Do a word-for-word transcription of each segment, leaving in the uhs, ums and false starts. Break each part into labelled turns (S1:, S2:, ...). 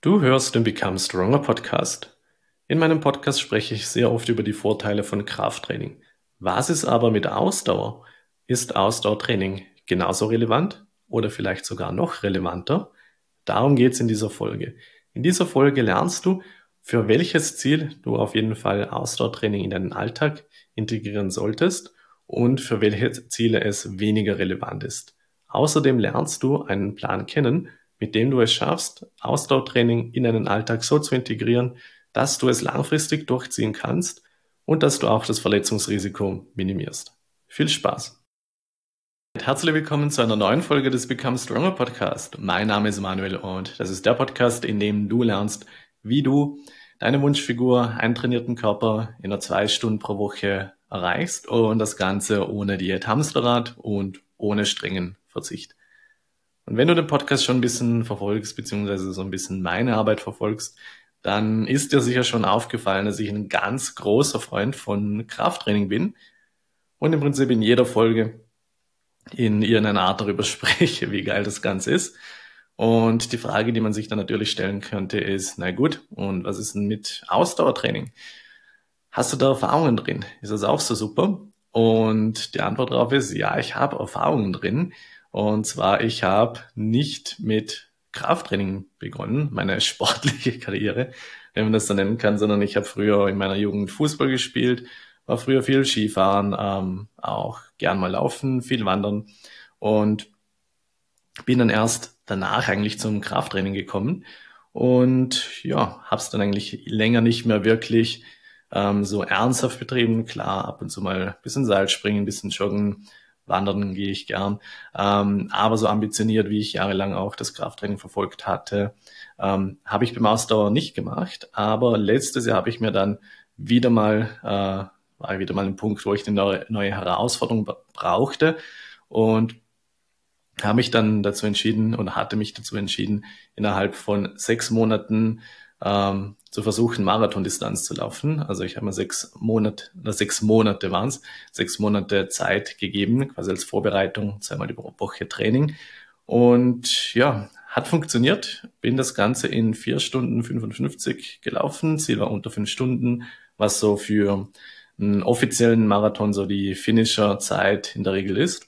S1: Du hörst den Become Stronger Podcast. In meinem Podcast spreche ich sehr oft über die Vorteile von Krafttraining. Was ist aber mit Ausdauer? Ist Ausdauertraining genauso relevant oder vielleicht sogar noch relevanter? Darum geht es in dieser Folge. In dieser Folge lernst du, für welches Ziel du auf jeden Fall Ausdauertraining in deinen Alltag integrieren solltest und für welche Ziele es weniger relevant ist. Außerdem lernst du einen Plan kennen, mit dem du es schaffst, Ausdauertraining in deinen Alltag so zu integrieren, dass du es langfristig durchziehen kannst und dass du auch das Verletzungsrisiko minimierst. Viel Spaß! Herzlich willkommen zu einer neuen Folge des Become Stronger Podcast. Mein Name ist Manuel und das ist der Podcast, in dem du lernst, wie du deine Wunschfigur, einen trainierten Körper in einer zwei Stunden pro Woche erreichst und das Ganze ohne Diät Hamsterrad und ohne strengen Verzicht. Und wenn du den Podcast schon ein bisschen verfolgst, beziehungsweise so ein bisschen meine Arbeit verfolgst, dann ist dir sicher schon aufgefallen, dass ich ein ganz großer Freund von Krafttraining bin und im Prinzip in jeder Folge in irgendeiner Art darüber spreche, wie geil das Ganze ist. Und die Frage, die man sich dann natürlich stellen könnte, ist, na gut, und was ist denn mit Ausdauertraining? Hast du da Erfahrungen drin? Ist das auch so super? Und die Antwort darauf ist, ja, ich habe Erfahrungen drin. Und zwar, ich habe nicht mit Krafttraining begonnen, meine sportliche Karriere, wenn man das so nennen kann, sondern ich habe früher in meiner Jugend Fußball gespielt, war früher viel Skifahren, ähm, auch gern mal laufen, viel wandern und bin dann erst danach eigentlich zum Krafttraining gekommen und ja, habe es dann eigentlich länger nicht mehr wirklich ähm, so ernsthaft betrieben. Klar, ab und zu mal ein bisschen Seilspringen, ein bisschen Joggen, Wandern gehe ich gern, ähm, aber so ambitioniert, wie ich jahrelang auch das Krafttraining verfolgt hatte, ähm, habe ich beim Ausdauer nicht gemacht. Aber letztes Jahr habe ich mir dann wieder mal, äh, war wieder mal ein Punkt, wo ich eine neue, neue Herausforderung brauchte und habe mich dann dazu entschieden und hatte mich dazu entschieden, innerhalb von sechs Monaten ähm, zu versuchen, Marathondistanz zu laufen. Also ich habe mir sechs Monate, oder sechs Monate waren es, sechs Monate Zeit gegeben, quasi als Vorbereitung, zweimal die Woche Training. Und ja, hat funktioniert. Bin das Ganze in vier Stunden fünfundfünfzig gelaufen. Ziel war unter fünf Stunden, was so für einen offiziellen Marathon so die Finisher-Zeit in der Regel ist.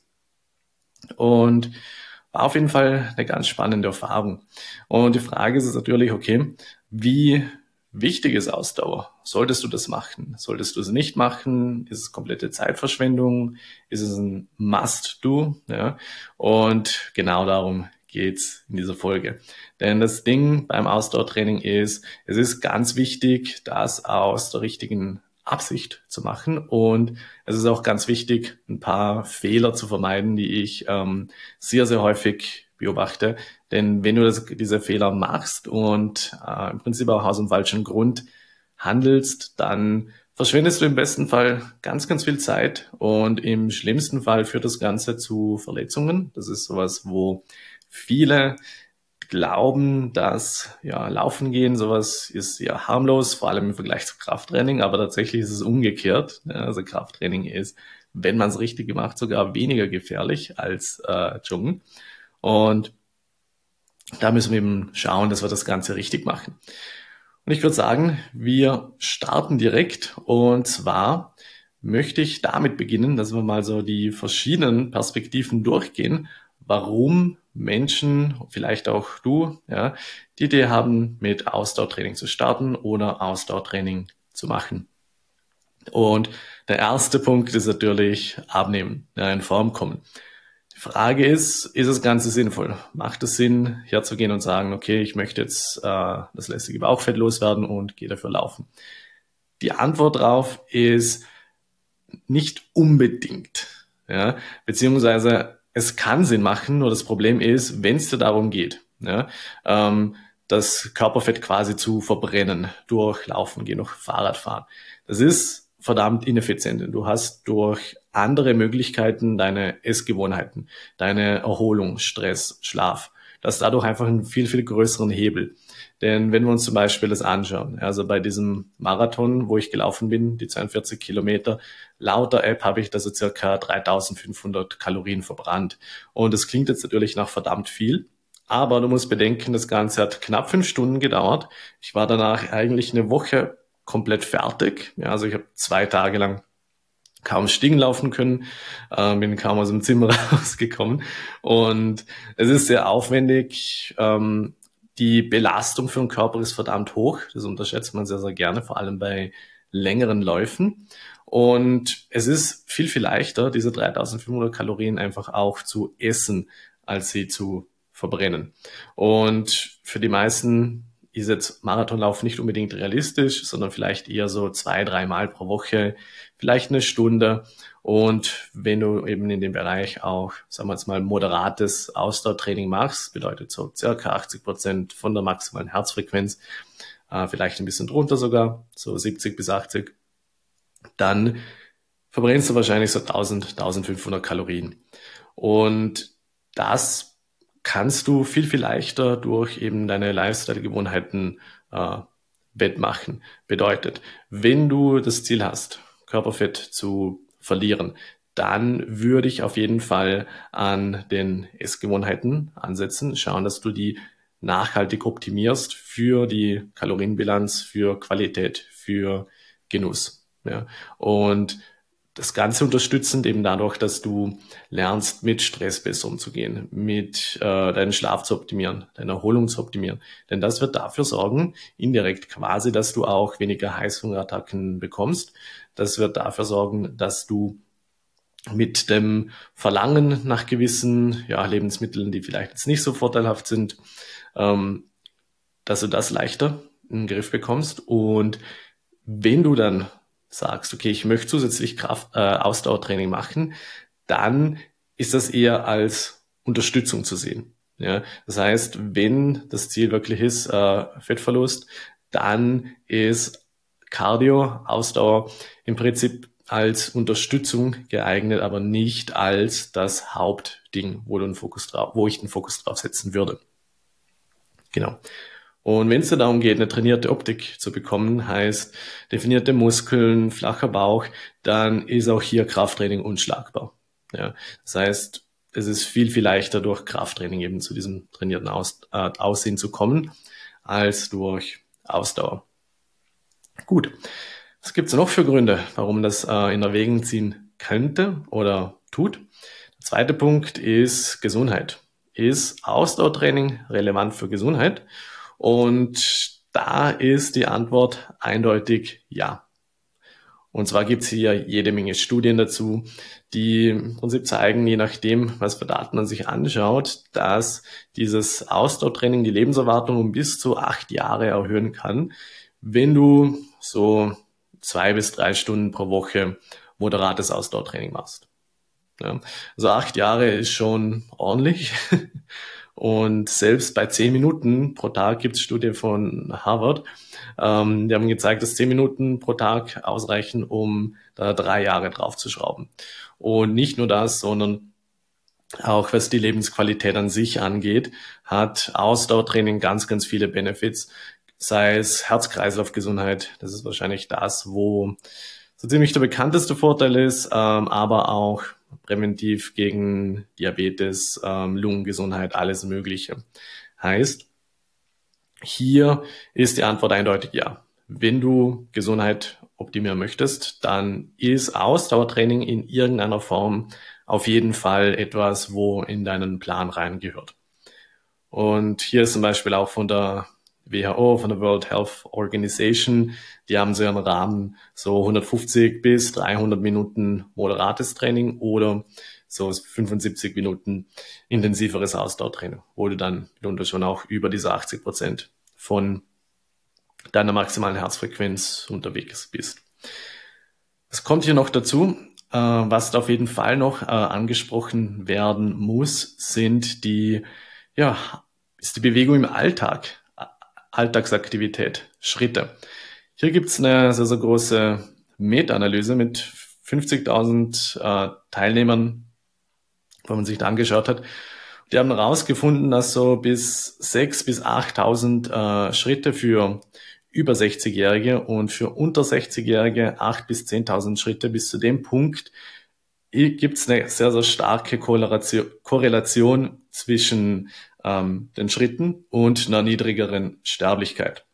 S1: Und war auf jeden Fall eine ganz spannende Erfahrung. Und die Frage ist jetzt natürlich, okay, wie wichtig ist Ausdauer? Solltest du das machen? Solltest du es nicht machen? Ist es komplette Zeitverschwendung? Ist es ein Must-Do? Ja? Und genau darum geht's in dieser Folge. Denn das Ding beim Ausdauertraining ist, es ist ganz wichtig, das aus der richtigen Absicht zu machen. Und es ist auch ganz wichtig, ein paar Fehler zu vermeiden, die ich ähm, sehr, sehr häufig beobachte. Denn wenn du das, diese Fehler machst und äh, im Prinzip auch aus dem falschen Grund handelst, dann verschwendest du im besten Fall ganz, ganz viel Zeit und im schlimmsten Fall führt das Ganze zu Verletzungen. Das ist sowas, wo viele glauben, dass ja Laufen gehen, sowas ist ja harmlos, vor allem im Vergleich zu Krafttraining, aber tatsächlich ist es umgekehrt. Ja, also Krafttraining ist, wenn man es richtig macht, sogar weniger gefährlich als äh, Joggen. Und da müssen wir eben schauen, dass wir das Ganze richtig machen. Und ich würde sagen, wir starten direkt und zwar möchte ich damit beginnen, dass wir mal so die verschiedenen Perspektiven durchgehen, warum Menschen, vielleicht auch du, ja, die Idee haben, mit Ausdauertraining zu starten oder Ausdauertraining zu machen. Und der erste Punkt ist natürlich Abnehmen, ja, in Form kommen. Die Frage ist, ist das Ganze sinnvoll? Macht es Sinn, herzugehen und sagen, okay, ich möchte jetzt äh, das lästige Bauchfett loswerden und gehe dafür laufen? Die Antwort darauf ist nicht unbedingt, ja, beziehungsweise es kann Sinn machen, nur das Problem ist, wenn es dir darum geht, ja, ähm, das Körperfett quasi zu verbrennen durch Laufen gehen, durch Fahrradfahren. Das ist verdammt ineffizient. Du hast durch andere Möglichkeiten deine Essgewohnheiten, deine Erholung, Stress, Schlaf. Das ist dadurch einfach einen viel, viel größeren Hebel. Denn wenn wir uns zum Beispiel das anschauen, also bei diesem Marathon, wo ich gelaufen bin, die zweiundvierzig Kilometer, laut der App habe ich da so circa dreitausendfünfhundert Kalorien verbrannt. Und das klingt jetzt natürlich nach verdammt viel, Aber du musst bedenken, das Ganze hat knapp fünf Stunden gedauert. Ich war danach eigentlich eine Woche komplett fertig. Ja, also ich habe zwei Tage lang kaum Stiegen laufen können, äh, bin kaum aus dem Zimmer rausgekommen. Und es ist sehr aufwendig. Ähm, die Belastung für den Körper ist verdammt hoch. Das unterschätzt man sehr, sehr gerne, vor allem bei längeren Läufen. Und es ist viel, viel leichter, diese dreitausendfünfhundert Kalorien einfach auch zu essen, als sie zu verbrennen. Und für die meisten ist jetzt Marathonlauf nicht unbedingt realistisch, sondern vielleicht eher so zwei, dreimal pro Woche, vielleicht eine Stunde. Und wenn du eben in dem Bereich auch, sagen wir jetzt mal, moderates Ausdauertraining machst, bedeutet so circa achtzig Prozent von der maximalen Herzfrequenz, äh, vielleicht ein bisschen drunter sogar, so siebzig bis achtzig, dann verbrennst du wahrscheinlich so tausend, eintausendfünfhundert Kalorien. Und das kannst du viel, viel leichter durch eben deine Lifestyle-Gewohnheiten äh, wettmachen. Bedeutet, wenn du das Ziel hast, Körperfett zu verlieren, dann würde ich auf jeden Fall an den Essgewohnheiten ansetzen, schauen, dass du die nachhaltig optimierst für die Kalorienbilanz, für Qualität, für Genuss. Ja. Und das Ganze unterstützend eben dadurch, dass du lernst, mit Stress besser umzugehen, mit äh, deinen Schlaf zu optimieren, deine Erholung zu optimieren. Denn das wird dafür sorgen, indirekt quasi, dass du auch weniger Heißhungerattacken bekommst. Das wird dafür sorgen, dass du mit dem Verlangen nach gewissen ja, Lebensmitteln, die vielleicht jetzt nicht so vorteilhaft sind, ähm, dass du das leichter in den Griff bekommst. Und wenn du dann sagst, okay, ich möchte zusätzlich Kraft, äh, Ausdauertraining machen, dann ist das eher als Unterstützung zu sehen. Ja, das heißt, wenn das Ziel wirklich ist, äh, Fettverlust, dann ist Cardio, Ausdauer im Prinzip als Unterstützung geeignet, aber nicht als das Hauptding, wo du einen Fokus drauf, wo ich den Fokus drauf setzen würde. Genau. Und wenn es dir darum geht, eine trainierte Optik zu bekommen, heißt definierte Muskeln, flacher Bauch, dann ist auch hier Krafttraining unschlagbar. Ja, das heißt, es ist viel, viel leichter durch Krafttraining eben zu diesem trainierten Aus, äh, Aussehen zu kommen, als durch Ausdauer. Gut, was gibt's noch für Gründe, warum das äh, in Erwägung ziehen könnte oder tut? Der zweite Punkt ist Gesundheit. Ist Ausdauertraining relevant für Gesundheit? Und da ist die Antwort eindeutig ja. Und zwar gibt's hier jede Menge Studien dazu, die im Prinzip zeigen, je nachdem, was für Daten man sich anschaut, dass dieses Ausdauertraining die Lebenserwartung um bis zu acht Jahre erhöhen kann, wenn du so zwei bis drei Stunden pro Woche moderates Ausdauertraining machst. Ja, also acht Jahre ist schon ordentlich. Und selbst bei zehn Minuten pro Tag gibt es Studien von Harvard, ähm, die haben gezeigt, dass zehn Minuten pro Tag ausreichen, um da drei Jahre draufzuschrauben. Und nicht nur das, sondern auch was die Lebensqualität an sich angeht, hat Ausdauertraining ganz, ganz viele Benefits, sei es Herz-Kreislauf-Gesundheit, das ist wahrscheinlich das, wo so ziemlich der bekannteste Vorteil ist, ähm, aber auch präventiv gegen Diabetes, ähm, Lungengesundheit, alles Mögliche. Heißt, hier ist die Antwort eindeutig ja. Wenn du Gesundheit optimieren möchtest, dann ist Ausdauertraining in irgendeiner Form auf jeden Fall etwas, wo in deinen Plan reingehört. Und hier ist zum Beispiel auch von der W H O, von der World Health Organization, die haben so einen Rahmen, so hundertfünfzig bis dreihundert Minuten moderates Training oder so fünfundsiebzig Minuten intensiveres Ausdauertraining, wo du dann mitunter schon auch über diese achtzig Prozent von deiner maximalen Herzfrequenz unterwegs bist. Was kommt hier noch dazu? Äh, was auf jeden Fall noch äh, angesprochen werden muss, sind die, ja, ist die Bewegung im Alltag. Alltagsaktivität, Schritte. Hier gibt's eine sehr, sehr große Meta-Analyse mit fünfzigtausend äh, Teilnehmern, wo man sich da angeschaut hat. Die haben herausgefunden, dass so bis sechstausend bis achttausend äh, Schritte für über sechzigjährige und für unter sechzigjährige achttausend bis zehntausend Schritte. Bis zu dem Punkt gibt's eine sehr, sehr starke Korrelation, Korrelation zwischen ähm, den Schritten und einer niedrigeren Sterblichkeit.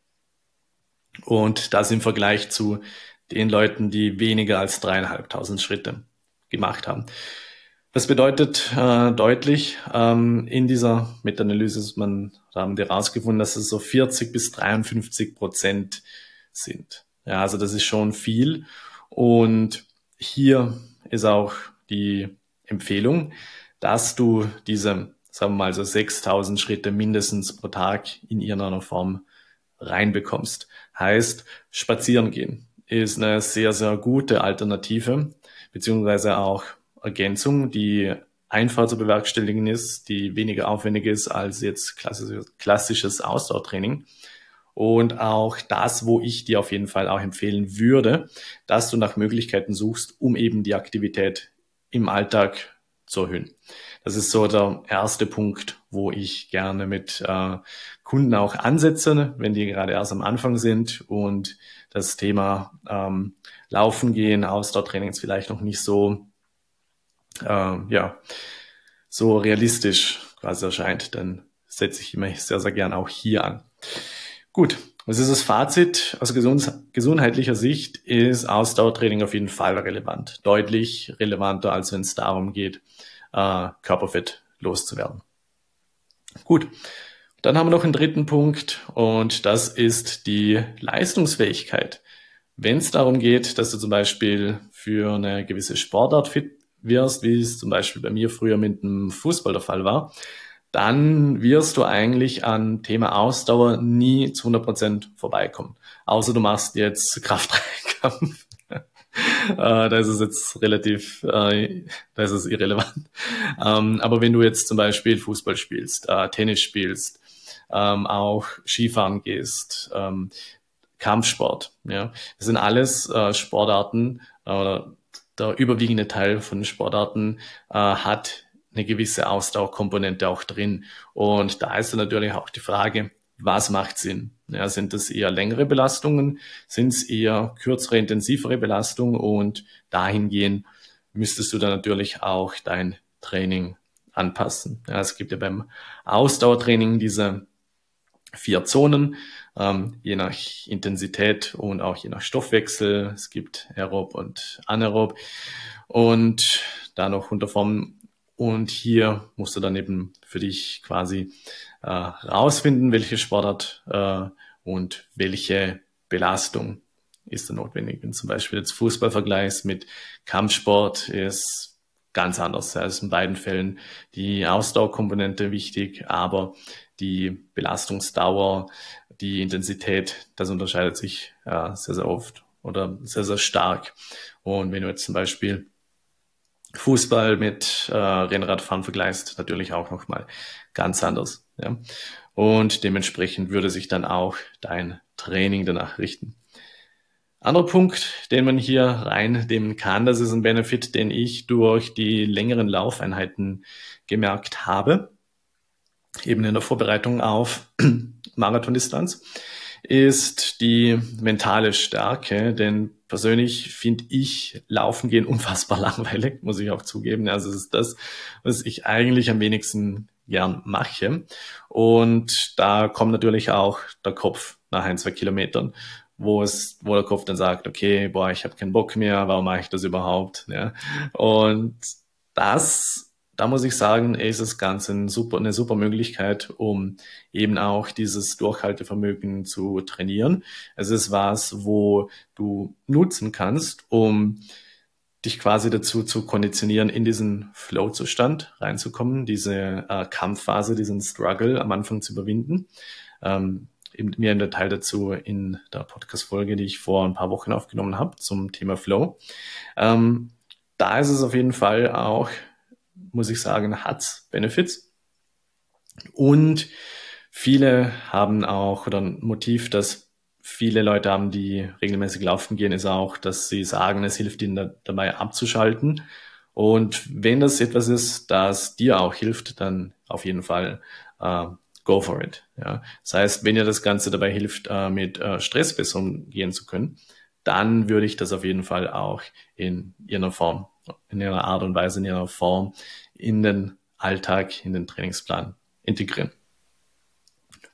S1: Und das im Vergleich zu den Leuten, die weniger als dreieinhalbtausend Schritte gemacht haben. Das bedeutet äh, deutlich, ähm, in dieser Meta-Analyse man, da haben die herausgefunden, dass es so vierzig bis dreiundfünfzig Prozent sind. Ja, also das ist schon viel. Und hier ist auch die Empfehlung, dass du diese, sagen wir mal, so sechstausend Schritte mindestens pro Tag in irgendeiner Form reinbekommst. Heißt, spazieren gehen ist eine sehr, sehr gute Alternative, beziehungsweise auch Ergänzung, die einfach zu bewerkstelligen ist, die weniger aufwendig ist als jetzt klassisches, klassisches Ausdauertraining. Und auch das, wo ich dir auf jeden Fall auch empfehlen würde, dass du nach Möglichkeiten suchst, um eben die Aktivität im Alltag zu erhöhen. Das ist so der erste Punkt, wo ich gerne mit äh, Kunden auch ansetze, wenn die gerade erst am Anfang sind und das Thema ähm, Laufen gehen, Ausdauertraining ist vielleicht noch nicht so äh, ja so realistisch quasi erscheint, dann setze ich immer sehr, sehr gern auch hier an. Gut, was ist das Fazit? Aus gesundheitlicher Sicht ist Ausdauertraining auf jeden Fall relevant. Deutlich relevanter, als wenn es darum geht, äh, Körperfett loszuwerden. Gut, dann haben wir noch einen dritten Punkt und das ist die Leistungsfähigkeit. Wenn es darum geht, dass du zum Beispiel für eine gewisse Sportart fit wirst, wie es zum Beispiel bei mir früher mit dem Fußball der Fall war, dann wirst du eigentlich an Thema Ausdauer nie zu hundert Prozent vorbeikommen. Außer du machst jetzt Kraft-Dreikampf. äh, da ist es jetzt relativ, äh, da ist es irrelevant. Ähm, aber wenn du jetzt zum Beispiel Fußball spielst, äh, Tennis spielst, ähm, auch Skifahren gehst, ähm, Kampfsport, ja, das sind alles äh, Sportarten, äh, der überwiegende Teil von Sportarten äh, hat eine gewisse Ausdauerkomponente auch drin. Und da ist dann natürlich auch die Frage, was macht Sinn? Ja, sind das eher längere Belastungen? Sind es eher kürzere, intensivere Belastungen? Und dahingehend müsstest du dann natürlich auch dein Training anpassen. Ja, es gibt ja beim Ausdauertraining diese vier Zonen, ähm, je nach Intensität und auch je nach Stoffwechsel. Es gibt aerob und anaerob und da noch Unterformen. Und hier musst du dann eben für dich quasi äh, rausfinden, welche Sportart äh, und welche Belastung ist da notwendig. Wenn zum Beispiel jetzt Fußball vergleichst mit Kampfsport, ist ganz anders. Da ist in beiden Fällen die Ausdauerkomponente wichtig, aber die Belastungsdauer, die Intensität, das unterscheidet sich äh, sehr, sehr oft oder sehr, sehr stark. Und wenn du jetzt zum Beispiel Fußball mit äh, Rennradfahren vergleichst, natürlich auch nochmal ganz anders. Ja? Und dementsprechend würde sich dann auch dein Training danach richten. Anderer Punkt, den man hier reinnehmen kann, das ist ein Benefit, den ich durch die längeren Laufeinheiten gemerkt habe, eben in der Vorbereitung auf Marathondistanz, ist die mentale Stärke, denn persönlich finde ich Laufen gehen unfassbar langweilig, muss ich auch zugeben. Also es ist das, was ich eigentlich am wenigsten gern mache. Und da kommt natürlich auch der Kopf nach ein, zwei Kilometern, wo es, wo der Kopf dann sagt, okay, boah, ich habe keinen Bock mehr, warum mache ich das überhaupt? Ja. Und das Da muss ich sagen, ist das Ganze ein super, eine super Möglichkeit, um eben auch dieses Durchhaltevermögen zu trainieren. Es ist was, wo du nutzen kannst, um dich quasi dazu zu konditionieren, in diesen Flow-Zustand reinzukommen, diese äh, Kampfphase, diesen Struggle am Anfang zu überwinden. Ähm, eben mehr im Detail dazu in der Podcast-Folge, die ich vor ein paar Wochen aufgenommen habe zum Thema Flow. Ähm, da ist es auf jeden Fall auch, muss ich sagen, hat's Benefits. Und viele haben auch, oder ein Motiv, das viele Leute haben, die regelmäßig laufen gehen, ist auch, dass sie sagen, es hilft ihnen da, dabei abzuschalten. Und wenn das etwas ist, das dir auch hilft, dann auf jeden Fall äh, go for it. Ja. Das heißt, wenn dir das Ganze dabei hilft, äh, mit äh, Stress besser umgehen zu können, dann würde ich das auf jeden Fall auch in ihrer Form, in ihrer Art und Weise, in ihrer Form in den Alltag, in den Trainingsplan integrieren.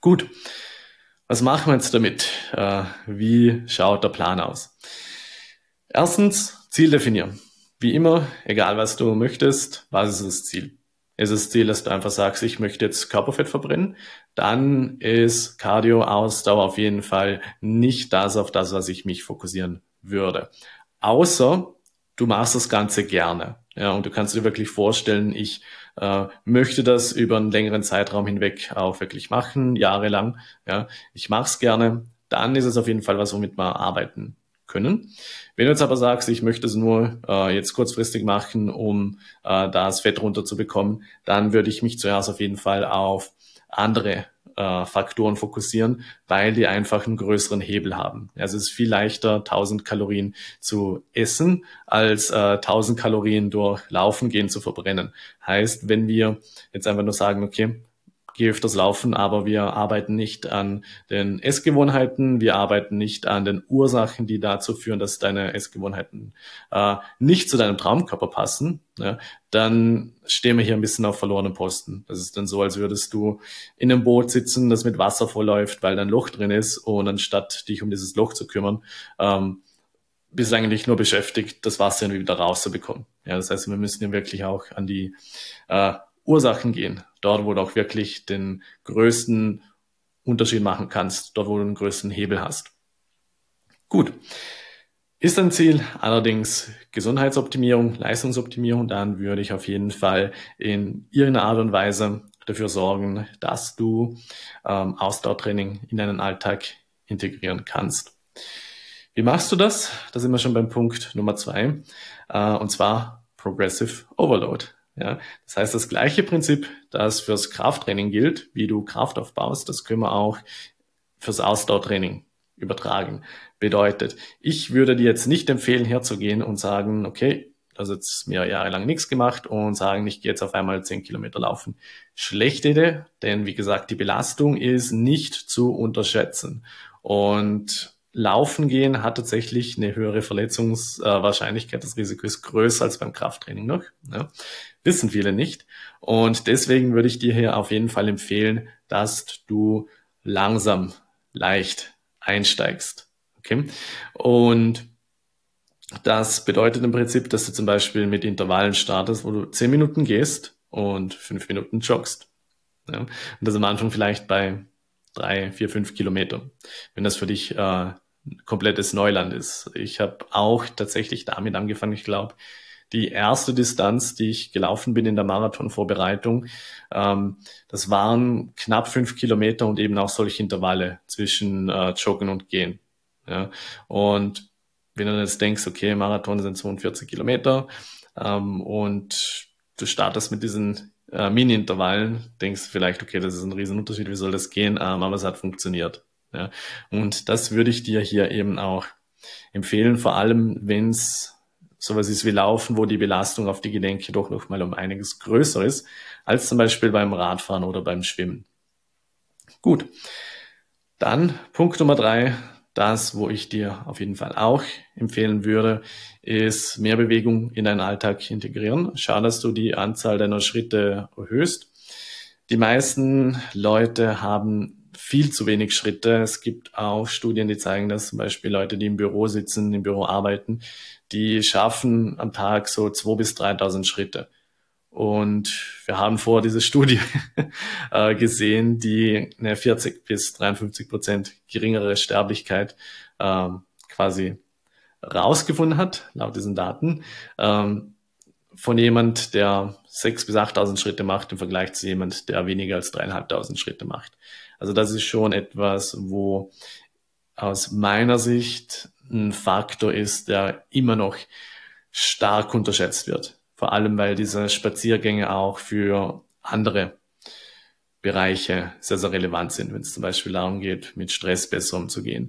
S1: Gut, was machen wir jetzt damit? Äh, wie schaut der Plan aus? Erstens, Ziel definieren. Wie immer, egal was du möchtest, was ist das Ziel? Ist das Ziel, dass du einfach sagst, ich möchte jetzt Körperfett verbrennen? Dann ist Cardio-Ausdauer auf jeden Fall nicht das, auf das, was ich mich fokussieren würde. Außer du machst das Ganze gerne. Ja, und du kannst dir wirklich vorstellen, ich äh, möchte das über einen längeren Zeitraum hinweg auch wirklich machen, jahrelang. Ja, ich mache es gerne. Dann ist es auf jeden Fall was, womit wir arbeiten können. Wenn du jetzt aber sagst, ich möchte es nur äh, jetzt kurzfristig machen, um äh, das Fett runterzubekommen, dann würde ich mich zuerst auf jeden Fall auf andere äh, Faktoren fokussieren, weil die einfach einen größeren Hebel haben. Also es ist viel leichter, tausend Kalorien zu essen, als äh, tausend Kalorien durch Laufen gehen zu verbrennen. Heißt, wenn wir jetzt einfach nur sagen, okay, geh öfters laufen, aber wir arbeiten nicht an den Essgewohnheiten, wir arbeiten nicht an den Ursachen, die dazu führen, dass deine Essgewohnheiten äh, nicht zu deinem Traumkörper passen, ja, dann stehen wir hier ein bisschen auf verlorenen Posten. Das ist dann so, als würdest du in einem Boot sitzen, das mit Wasser vollläuft, weil da ein Loch drin ist, und anstatt dich um dieses Loch zu kümmern, ähm, bist du eigentlich nur beschäftigt, das Wasser wieder rauszubekommen. Ja, das heißt, wir müssen ja wirklich auch an die äh, Ursachen gehen. Dort, wo du auch wirklich den größten Unterschied machen kannst, dort, wo du den größten Hebel hast. Gut. Ist dein Ziel allerdings Gesundheitsoptimierung, Leistungsoptimierung, dann würde ich auf jeden Fall in irgendeiner Art und Weise dafür sorgen, dass du ähm, Ausdauertraining in deinen Alltag integrieren kannst. Wie machst du das? Da sind wir schon beim Punkt Nummer zwei, äh, und zwar Progressive Overload. Ja, das heißt, das gleiche Prinzip, das fürs Krafttraining gilt, wie du Kraft aufbaust, das können wir auch fürs Ausdauertraining übertragen. Bedeutet, ich würde dir jetzt nicht empfehlen, herzugehen und sagen, okay, du hast jetzt mehrere Jahre lang nichts gemacht, und sagen, ich gehe jetzt auf einmal zehn Kilometer laufen. Schlechte Idee, denn wie gesagt, die Belastung ist nicht zu unterschätzen. Und Laufen gehen hat tatsächlich eine höhere Verletzungswahrscheinlichkeit. Das Risiko ist größer als beim Krafttraining noch. Ja. Wissen viele nicht. Und deswegen würde ich dir hier auf jeden Fall empfehlen, dass du langsam, leicht einsteigst. Okay? Und das bedeutet im Prinzip, dass du zum Beispiel mit Intervallen startest, wo du zehn Minuten gehst und fünf Minuten joggst. Ja? Und das am Anfang vielleicht bei drei, vier, fünf Kilometer, wenn das für dich äh, komplettes Neuland ist. Ich habe auch tatsächlich damit angefangen, ich glaube, die erste Distanz, die ich gelaufen bin in der Marathonvorbereitung, ähm, das waren knapp fünf Kilometer und eben auch solche Intervalle zwischen äh, Joggen und Gehen. Ja? Und wenn du jetzt denkst, okay, Marathon sind zweiundvierzig Kilometer ähm, und du startest mit diesen äh, Mini-Intervallen, denkst du vielleicht, okay, das ist ein Riesenunterschied, wie soll das gehen? Ähm, aber es hat funktioniert. Ja? Und das würde ich dir hier eben auch empfehlen, vor allem wenn es sowas ist wie Laufen, wo die Belastung auf die Gelenke doch noch mal um einiges größer ist, als zum Beispiel beim Radfahren oder beim Schwimmen. Gut, dann Punkt Nummer drei, das, wo ich dir auf jeden Fall auch empfehlen würde, ist mehr Bewegung in deinen Alltag integrieren. Schau, dass du die Anzahl deiner Schritte erhöhst. Die meisten Leute haben viel zu wenig Schritte. Es gibt auch Studien, die zeigen, dass zum Beispiel Leute, die im Büro sitzen, im Büro arbeiten, die schaffen am Tag so zweitausend bis dreitausend Schritte. Und wir haben vor diese Studie äh, gesehen, die eine vierzig bis dreiundfünfzig Prozent geringere Sterblichkeit ähm, quasi rausgefunden hat, laut diesen Daten, ähm, von jemand, der sechstausend bis achttausend Schritte macht im Vergleich zu jemand, der weniger als dreieinhalbtausend Schritte macht. Also das ist schon etwas, wo aus meiner Sicht ein Faktor ist, der immer noch stark unterschätzt wird. Vor allem, weil diese Spaziergänge auch für andere Bereiche sehr, sehr relevant sind, wenn es zum Beispiel darum geht, mit Stress besser umzugehen.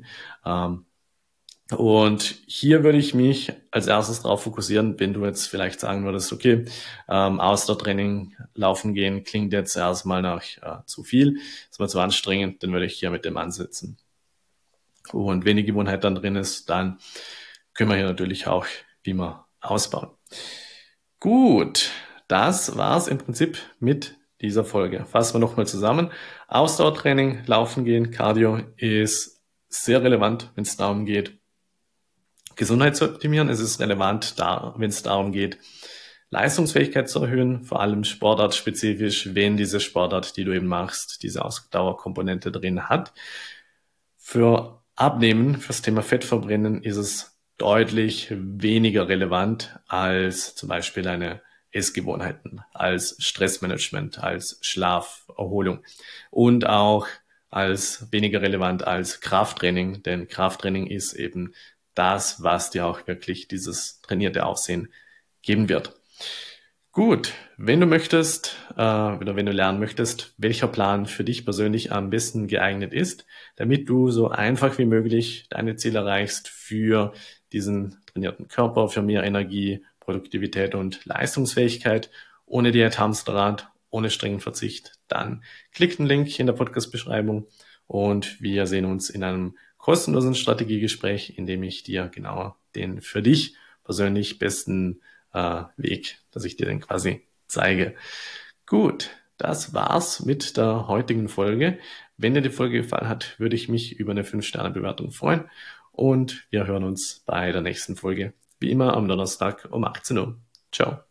S1: Und hier würde ich mich als erstes darauf fokussieren, wenn du jetzt vielleicht sagen würdest, okay, ähm, Ausdauertraining, Laufen gehen, klingt jetzt erstmal nach äh, zu viel, ist mal zu anstrengend, dann würde ich hier mit dem ansetzen. Und wenn die Gewohnheit dann drin ist, dann können wir hier natürlich auch wie immer ausbauen. Gut, das war's im Prinzip mit dieser Folge. Fassen wir nochmal zusammen. Ausdauertraining, Laufen gehen, Cardio ist sehr relevant, wenn es darum geht, Gesundheit zu optimieren. Es ist relevant, da, wenn es darum geht, Leistungsfähigkeit zu erhöhen, vor allem sportartspezifisch, wenn diese Sportart, die du eben machst, diese Ausdauerkomponente drin hat. Für Abnehmen, fürs Thema Fettverbrennen ist es deutlich weniger relevant als zum Beispiel deine Essgewohnheiten, als Stressmanagement, als Schlaferholung und auch als weniger relevant als Krafttraining, denn Krafttraining ist eben das, was dir auch wirklich dieses trainierte Aussehen geben wird. Gut, wenn du möchtest äh, oder wenn du lernen möchtest, welcher Plan für dich persönlich am besten geeignet ist, damit du so einfach wie möglich deine Ziele erreichst für diesen trainierten Körper, für mehr Energie, Produktivität und Leistungsfähigkeit, ohne Diät-Hamsterrad, ohne strengen Verzicht, dann klick den Link in der Podcast-Beschreibung und wir sehen uns in einem kostenlosen Strategiegespräch, in dem ich dir genau den für dich persönlich besten äh, Weg, dass ich dir den quasi zeige. Gut, das war's mit der heutigen Folge. Wenn dir die Folge gefallen hat, würde ich mich über eine fünf Sterne Bewertung freuen und wir hören uns bei der nächsten Folge, wie immer am Donnerstag um achtzehn Uhr. Ciao.